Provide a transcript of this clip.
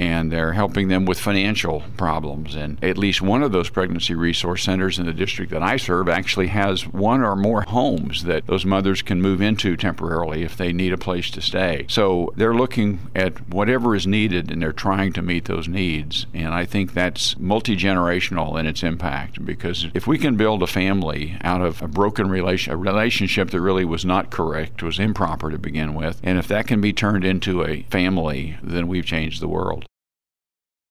and they're helping them with financial problems. And at least one of those pregnancy resource centers in the district that I serve actually has one or more homes that those mothers can move into temporarily if they need a place to stay. So they're looking at whatever is needed, and they're trying to meet those needs. And I think that's multi-generational in its impact, because if we can build a family out of a broken a relationship that really was not correct, was improper to begin with, and if that can be turned into a family, then we've changed the world.